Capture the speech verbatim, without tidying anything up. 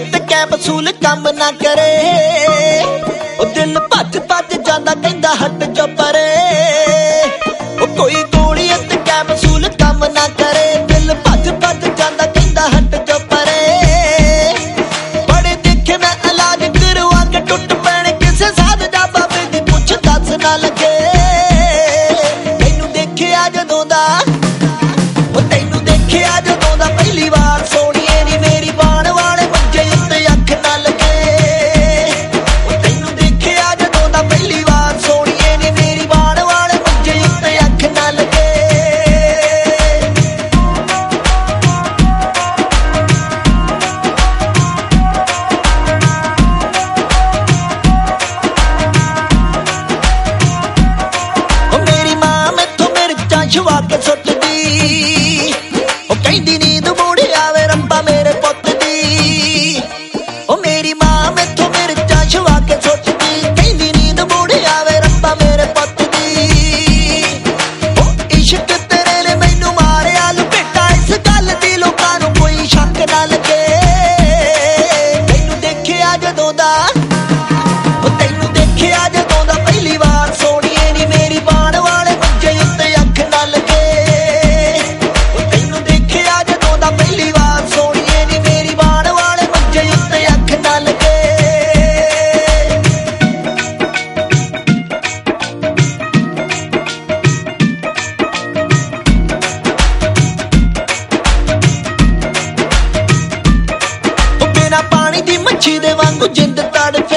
ਤੇ ਕੈਪਸੂਲ ਕੰਮ ਨਾ ਕਰੇ ਉਹ ਦਿਲ ਭੱਜ ਭੱਜ ਜਾਂਦਾ ਕਹਿੰਦਾ ਹਟ ਜੋ ਪਰੇ ਉਹ ਕੋਈ ਗੋਲੀ ਤੇ ਕੈਪਸੂਲ ਕੰਮ ਨਾ ਕਰੇ ਦਿਲ ਭੱਜ ਭੱਜ ਜਾਂਦਾ ਕਹਿੰਦਾ ਹਟ ਜੋ ਪਰੇ ਬੜੇ ਦੇਖੇ ਮੈਂ ਇਲਾਜ ਕਰਵਾ ਕੇ ਟੁੱਟ ਪੈਣੇ ਕਿਸੇ ਸਾਧ ਦਾ ਬਾਬੇ ਦੀ ਪੁੱਛ ਦੱਸ ਨਾ ਲੱਗੇ ਤੈਨੂੰ ਦੇਖਿਆ ਜਦੋਂ ਦਾ ਉਹ ਤੈਨੂੰ ਦੇਖਿਆ ਜਦੋਂ ਦਾ ਪਹਿਲੀ ਵਾਰ ਸੋਹਣੀਏ ਨੀ ਮੇਰੀ ਬਾਣ ਵਾਲੇ ਮੰਜੇ ਉੱਤੇ ਅੱਖ ਨਾ ਲੱਗੇ ਉਹ ਤੈਨੂੰ ਦੇਖਿਆ ਜਦੋਂ ਦਾ ਪਹਿਲੀ ਵਾਰ ਸੋਹਣੀਏ ਨੀ ਮੇਰੀ ਬਾਣ ਵਾਲੇ ਮੰਜੇ ਉੱਤੇ ਅੱਖ ਨਾ ਲੱਗੇ ਉਹ ਮੇਰੀ ਮਾਂ ਮੈਥੋਂ ਮਿਰਚਾਂ ਛੁਆ ਕੇ ਸੁੱਟਦੀ ਉਹ ਕਹਿੰਦੀ ਨੀਂਦ ਮੂੜੀ ਆਵੇ ਰੱਬਾ ਮੇਰੇ ਪੁੱਤ ਦੀ ਉਹ ਮੇਰੀ ਮਾਂ ਮੈਥੋਂ ਮਿਰਚਾਂ ਛੁਆ ਕੇ ਸੁੱਟਦੀ ਕਹਿੰਦੀ ਨੀਂਦ ਮੂੜੀ ਆਵੇ ਰੱਬਾ ਮੇਰੇ ਪੁੱਤ ਦੀ ਉਹ ਇਸ਼ਕ ਤੇਰੇ ਨੇ ਮੈਨੂੰ ਮਾਰਿਆ ਲਪੇਟਾ ਇਸ ਗੱਲ ਦੀ ਲੋਕਾਂ ਨੂੰ ਕੋਈ ਸ਼ੱਕ ਨਾ ਲੱਗੇ ਤੈਨੂੰ ਦੇਖਿਆ ਜਦੋਂ ਦਾ ਉਹ ਤੈਨੂੰ ਦੇਖਿਆ ਜਦੋਂ ਦਾ ਪਹਿਲੀ ਵਾਰ ਸੋਹਣੀਏ ਨੀ ਮੇਰੀ ਬਾਣ ਵਾਲੇ ਮੰਜੇ ਉੱਤੇ ਅੱਖ ਨਾ ਲੱਗੇ ਤੈਨੂੰ ਦੇਖਿਆ ਜਦੋਂ ਦਾ ਪਹਿਲੀ ਵਾਰ ਸੋਹਣੀਏ ਨੀ ਮੇਰੀ ਬਾਣ ਵਾਲੇ ਮੰਜੇ ਉੱਤੇ ਅੱਖ ਨਾ ਲੱਗੇ ਉਹ ਬਿਨਾਂ ਪਾਣੀ ਦੀ ਮੱਛੀ ਦੇ ਵਾਂਗੂ ਜਿੰਦ ਤੜਫ